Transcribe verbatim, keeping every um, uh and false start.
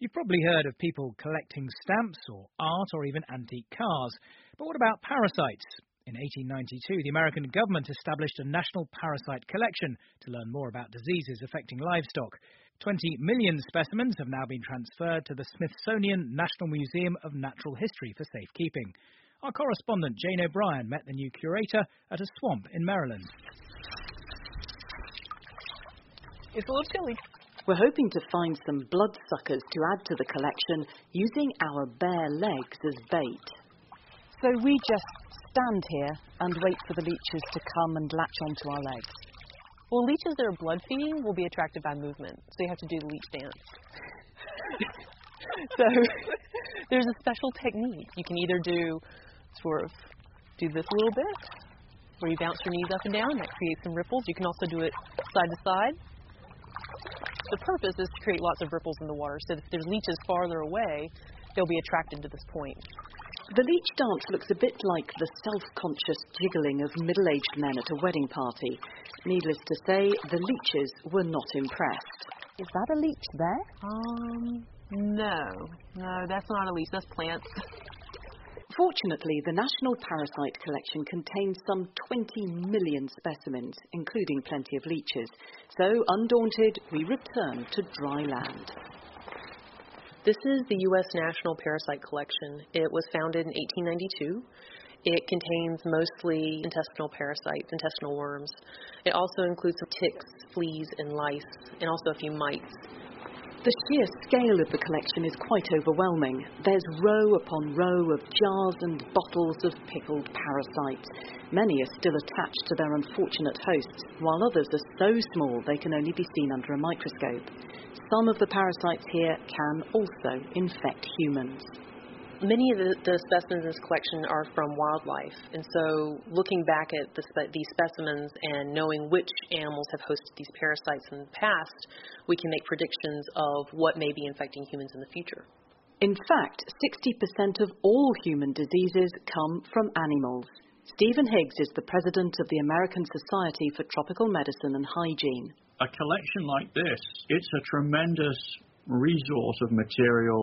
You've probably heard of people collecting stamps or art or even antique cars. But what about parasites? In eighteen ninety-two, the American government established a national parasite collection to learn more about diseases affecting livestock. twenty million specimens have now been transferred to the Smithsonian National Museum of Natural History for safekeeping. Our correspondent Jane O'Brien met the new curator at a swamp in Maryland. It's a little chilly. We're hoping to find some bloodsuckers to add to the collection using our bare legs as bait. So we just stand here and wait for the leeches to come and latch onto our legs. Well, leeches that are blood feeding will be attracted by movement, so you have to do the leech dance. So there's a special technique. You can either do sort of do this a little bit, where you bounce your knees up and down, that creates some ripples. You can also do it side to side. The purpose is to create lots of ripples in the water, so if there's leeches farther away, they'll be attracted to this point. The leech dance looks a bit like the self-conscious jiggling of middle-aged men at a wedding party. Needless to say, the leeches were not impressed. Is that a leech there? Um, no. No, that's not a leech, that's plants. Fortunately, the National Parasite Collection contains some twenty million specimens, including plenty of leeches. So, undaunted, we return to dry land. This is the U S National Parasite Collection. It was founded in eighteen ninety-two. It contains mostly intestinal parasites, intestinal worms. It also includes some ticks, fleas, and lice, and also a few mites. The sheer scale of the collection is quite overwhelming. There's row upon row of jars and bottles of pickled parasites. Many are still attached to their unfortunate hosts, while others are so small they can only be seen under a microscope. Some of the parasites here can also infect humans. Many of the, the specimens in this collection are from wildlife, and so looking back at the spe- these specimens and knowing which animals have hosted these parasites in the past, we can make predictions of what may be infecting humans in the future. In fact, sixty percent of all human diseases come from animals. Stephen Higgs is the president of the American Society for Tropical Medicine and Hygiene. A collection like this, it's a tremendous resource of material